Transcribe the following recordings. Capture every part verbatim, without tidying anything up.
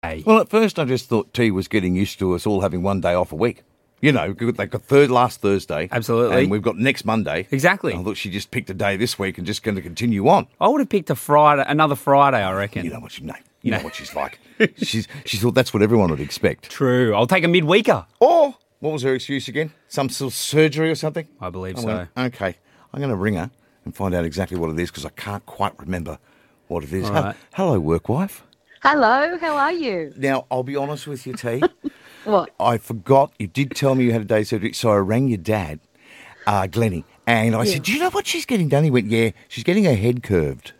Well, at first I just thought T was getting used to us all having one day off a week. You know, they got third last Thursday. Absolutely. And we've got next Monday. Exactly. And I thought she just picked a day this week and just going to continue on. I would have picked a Friday, another Friday, I reckon. You know what she, no, you know what she's like. She's She thought that's what everyone would expect. True. I'll take a midweeker. Or, what was her excuse again? Some sort of surgery or something? I believe I so. went, okay, I'm going to ring her and find out exactly what it is because I can't quite remember what it is. All Hel- right. Hello, work wife. Hello, how are you? Now, I'll be honest with you, T. What? I forgot. You did tell me you had a day surgery, so I rang your dad, uh, Glennie, and I Yeah. said, do you know what she's getting done? He went, yeah, she's getting her head curved.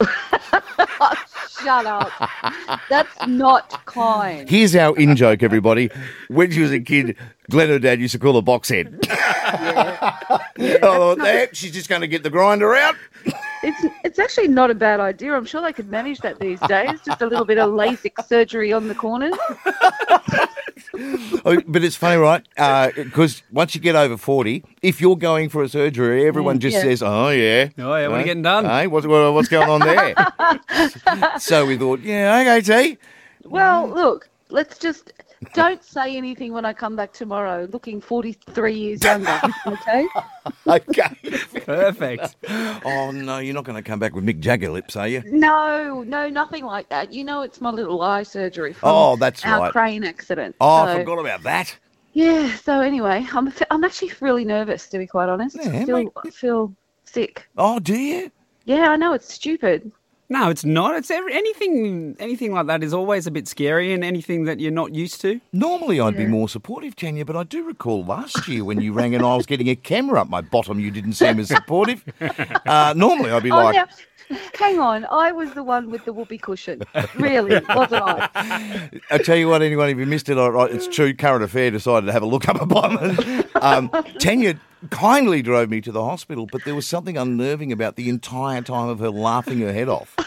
Shut up. That's not kind. Here's our in-joke, everybody. When she was a kid, Glenn, her dad, used to call her box head. Yeah. I thought, "There, she's just going to get the grinder out. It's it's actually not a bad idea. I'm sure they could manage that these days. Just a little bit of LASIK surgery on the corners. Oh, but it's funny, right? Because once you get over forty, if you're going for a surgery, everyone just yeah. says, oh, yeah. Oh, yeah, what are you Hey, getting done? Hey, what's, what- what's going on there? So we thought, yeah, okay, T. Well, look, let's just don't say anything when I come back tomorrow looking forty-three years younger, okay? Okay. Perfect. Oh, no, you're not going to come back with Mick Jagger lips, are you? No, no, nothing like that. You know it's my little eye surgery from Oh, that's our right. crane accident. Oh, So, I forgot about that. Yeah, so anyway, I'm I'm actually really nervous, to be quite honest. Yeah, I feel, mate. I feel sick. Oh, do you? Yeah, I know it's stupid. No, it's not. It's every, anything anything like that is always a bit scary and anything that you're not used to. Normally I'd be Yeah. more supportive, Tanya, but I do recall last year when you rang and I was getting a camera up my bottom, you didn't seem as supportive. Uh, normally I'd be Oh, like, now, hang on. I was the one with the whoopee cushion. Really, wasn't I? I tell you what, anyone, if you missed it, all right, it's true. Current Affair decided to have a look up upon it. Um, Tanya kindly drove me to the hospital, but there was something unnerving about the entire time of her laughing her head off.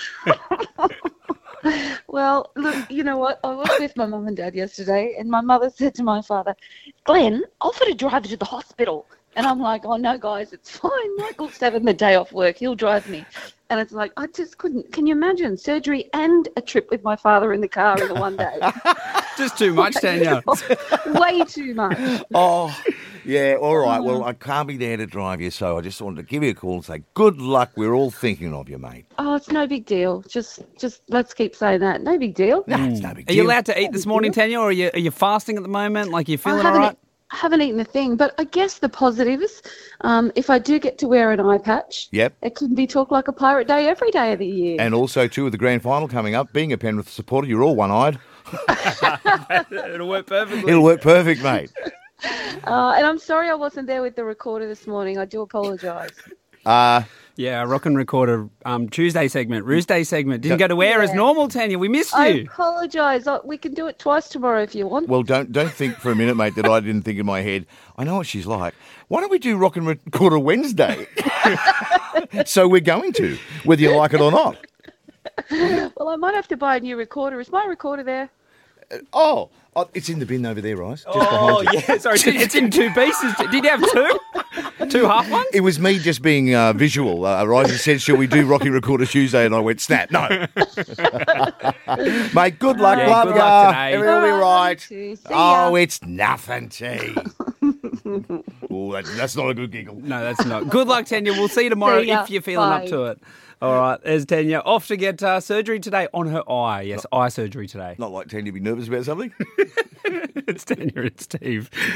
Well, look, you know what? I was with my mum and dad yesterday, and my mother said to my father, Glenn, offer to drive you to the hospital. And I'm like, oh, no, guys, it's fine. Michael's having the day off work. He'll drive me. And it's like, I just couldn't. Can you imagine surgery and a trip with my father in the car in the one day? Just too much, Tanya. Way too much. Oh, yeah, all right. Well, I can't be there to drive you, so I just wanted to give you a call and say good luck. We're all thinking of you, mate. Oh, it's no big deal. Just, just let's keep saying that. No big deal. No, it's no big Are deal. you allowed to eat this morning, Tanya, or are you, are you fasting at the moment? Like, you I feeling all haven't, right? e- I haven't eaten a thing, but I guess the positives, um, if I do get to wear an eye patch, Yep. it can be Talk Like a Pirate Day every day of the year. And also, too, with the grand final coming up, being a Penrith supporter, you're all one-eyed. It'll work perfectly. It'll work perfect, mate. Uh, and I'm sorry I wasn't there with the recorder this morning. I do apologise. Uh, Yeah, Rock and Recorder um, Tuesday segment, Roosday segment. Didn't go to air as Yeah. normal, Tanya. We missed I you. apologise. Uh, We can do it twice tomorrow if you want. well, don't don't think for a minute, mate, that I didn't think in my head. I know what she's like. Why don't we do Rock and Recorder Wednesday? So we're going to, whether you like it or not. Well, I might have to buy a new recorder. Is my recorder there? Oh, oh it's in the bin over there, Rice. Just Oh, behind you. yeah. Sorry, it's in two pieces. Did you have two? Two half ones? It was me just being uh, visual. Uh, Rice said, shall we do Rocky Recorder Tuesday? And I went, snap, no. Mate, good luck, Yeah, love good ya. luck today. Everything will be All right, right. love you too. See ya. Oh, it's nothing, T. Oh, that's, that's not a good giggle. No, that's not. Good luck, Tanya. We'll see you tomorrow See ya. if you're feeling Bye. up to it. All right, there's Tanya. Off to get uh, surgery today on her eye. Yes, eye surgery today. Not like Tanya to be nervous about something. It's Tanya and Steve.